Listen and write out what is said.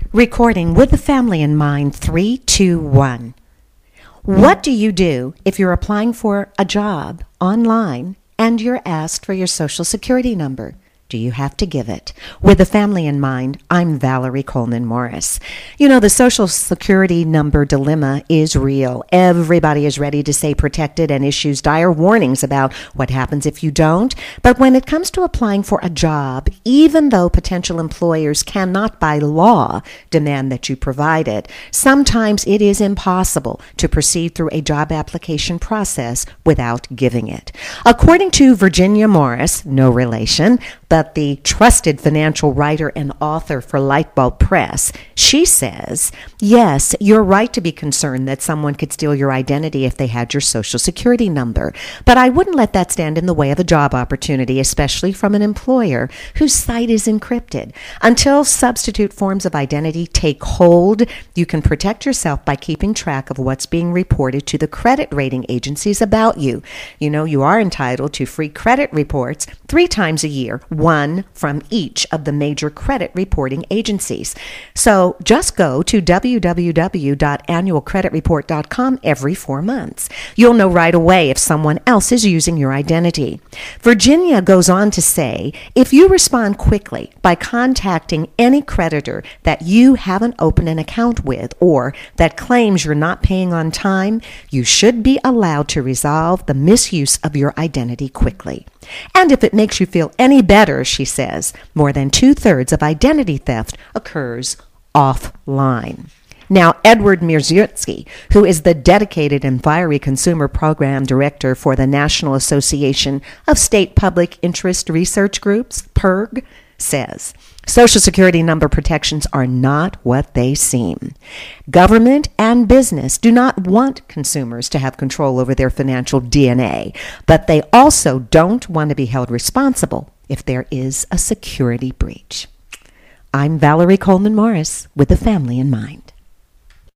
Recording with the family in mind. 3, 2, 1. What do you do if you're applying for a job online and you're asked for your social security number? Do you have to give it? With the family in mind, I'm Valerie Coleman Morris. You know, the social security number dilemma is real. Everybody is ready to say protected and issues dire warnings about what happens if you don't. But when it comes to applying for a job, even though potential employers cannot by law demand that you provide it, sometimes it is impossible to proceed through a job application process without giving it. According to Virginia Morris, no relation, but the trusted financial writer and author for Lightbulb Press, she says, yes, you're right to be concerned that someone could steal your identity if they had your social security number. But I wouldn't let that stand in the way of a job opportunity, especially from an employer whose site is encrypted. Until substitute forms of identity take hold, you can protect yourself by keeping track of what's being reported to the credit rating agencies about you. You know, you are entitled to free credit reports 3 times a year, one from each of the major credit reporting agencies. So just go to www.annualcreditreport.com every 4 months. You'll know right away if someone else is using your identity. Virginia goes on to say, if you respond quickly by contacting any creditor that you haven't opened an account with or that claims you're not paying on time, you should be allowed to resolve the misuse of your identity quickly. And if it makes you feel any better, she says, more than 2/3 of identity theft occurs offline. Now, Edward Mierzewski, who is the dedicated and fiery consumer program director for the National Association of State Public Interest Research Groups, PIRG, says, Social Security number protections are not what they seem. Government and business do not want consumers to have control over their financial DNA, but they also don't want to be held responsible if there is a security breach. I'm Valerie Coleman Morris with the family in mind.